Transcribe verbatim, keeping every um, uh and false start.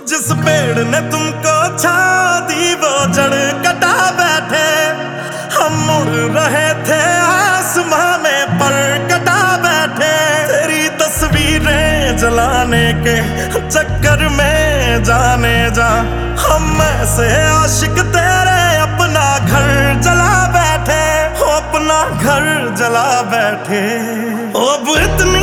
जिस पेड़ ने तुमको छा दी वो जड़ कटा बैठे। हम मुड़ रहे थे आसमां में पर कटा बैठे। तेरी तस्वीरें जलाने के चक्कर में जाने जा हम ऐसे आशिक तेरे अपना घर जला बैठे। हो अपना घर जला बैठे। ओ अब इतना